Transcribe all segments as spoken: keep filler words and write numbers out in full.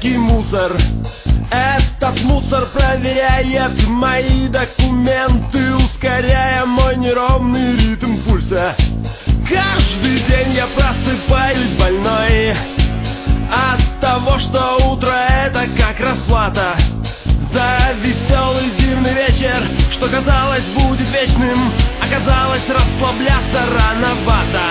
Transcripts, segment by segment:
некий мусор. Этот мусор проверяет мои документы, ускоряя мой неровный ритм пульса. Каждый день я просыпаюсь больной от того, что утро это как расплата за веселый дивный вечер, что казалось будет вечным, оказалось расслабляться рановато.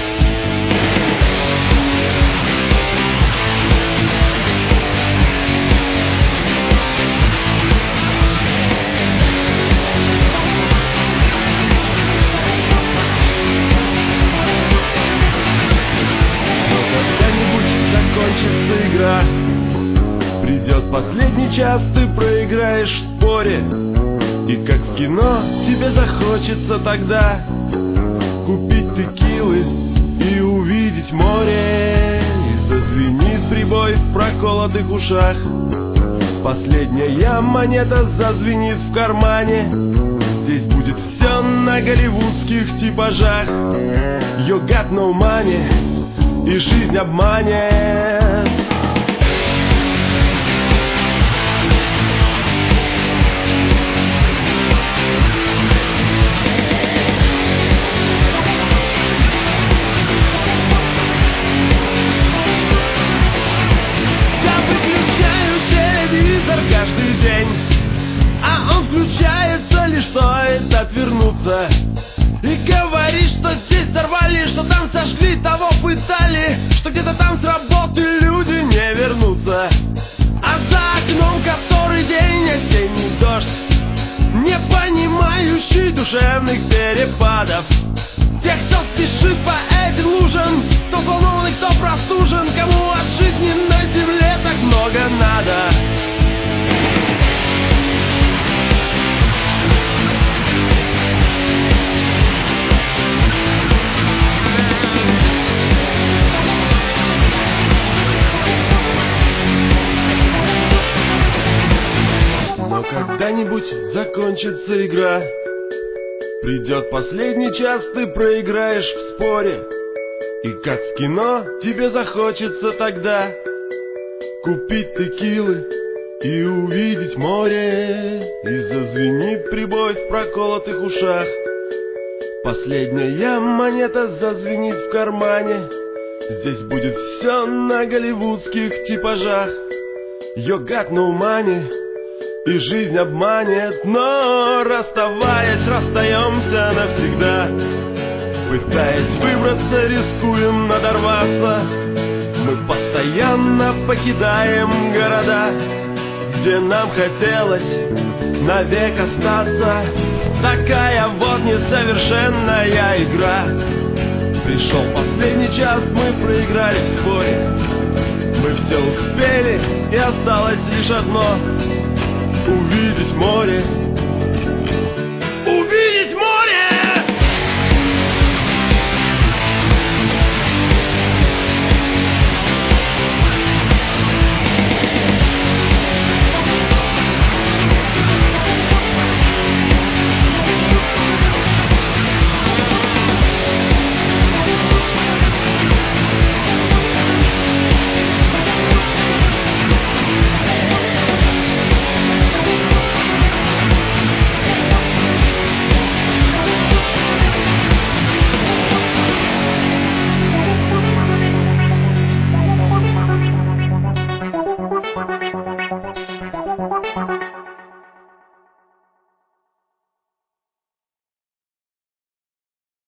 Закончится игра, придет последний час, ты проиграешь в споре. И как в кино тебе захочется тогда купить текилы и увидеть море. И зазвенит прибой в проколотых ушах, последняя монета зазвенит в кармане. Здесь будет все на голливудских типажах. You got no money, и жизнь обманет. Я выключаю телевизор каждый день, а он включается лишь стоит отвернуться. И говорит, что здесь взорвали, что там сожгли, того пытали, что где-то там с работы люди не вернутся. А за окном который день осенний дождь, не понимающий душевных перепадов. Тех, кто спешит по этим лужам, кто взволнованный, кто простужен, кому от жизни на земле так много надо. Когда-нибудь закончится игра, придет последний час, ты проиграешь в споре. И как в кино тебе захочется тогда купить текилы и увидеть море. И зазвенит прибой в проколотых ушах, последняя монета зазвенит в кармане. Здесь будет все на голливудских типажах. You got no money, и жизнь обманет, но расставаясь, расстаемся навсегда. Пытаясь выбраться, рискуем надорваться. Мы постоянно покидаем города, где нам хотелось навек остаться. Такая вот несовершенная игра. Пришел последний час, мы проиграли в споре. Мы все успели, и осталось лишь одно — увидеть море.